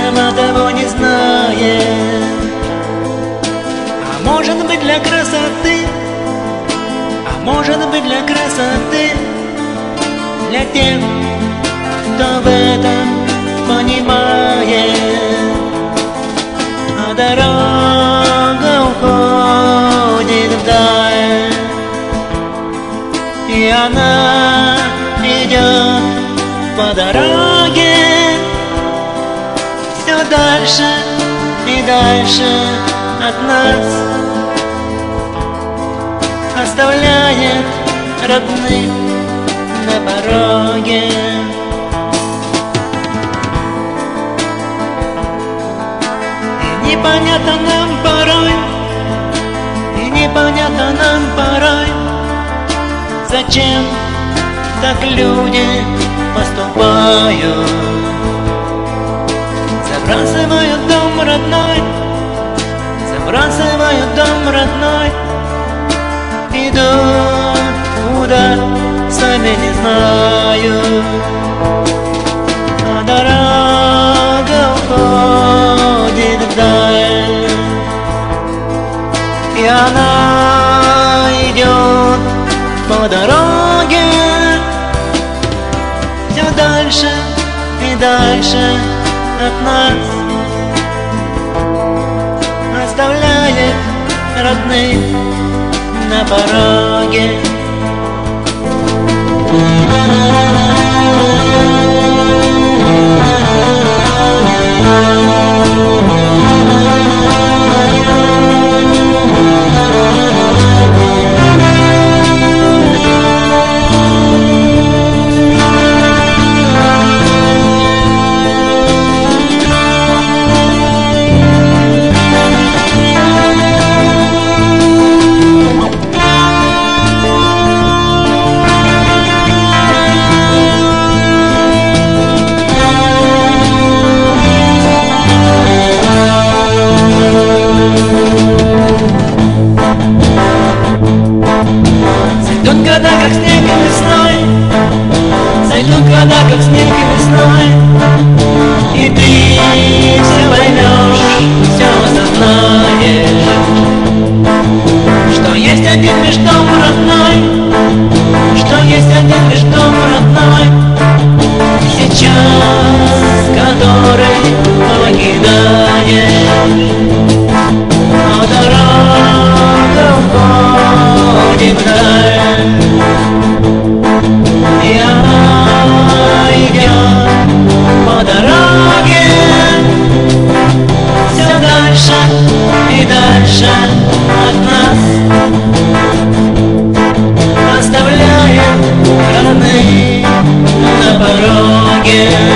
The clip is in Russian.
сама того не знает. А может быть для красоты, а может быть для красоты, для тех, кто в этом понимает. А дорога уходит вдаль, и она идет по дороге все дальше и дальше от нас, оставляет родных на пороге. И непонятно нам порой, и непонятно нам порой, зачем так люди поступают. Забрасывают дом родной, забрасывают дом родной, идут куда, сами не знают. А дорога уходит вдаль, и она идет по дороге все дальше и дальше от нас, оставляет родных на пороге. Зайдут года, как снег и весной, зайдут года, как снег и весной, и ты все поймешь, все осознаешь, что есть один лишь дом родной, что есть один лишь дом родной, сейчас который покидаешь. А дорога уходит вдаль, и она идет по дороге все дальше и дальше от нас, оставляет родных на пороге.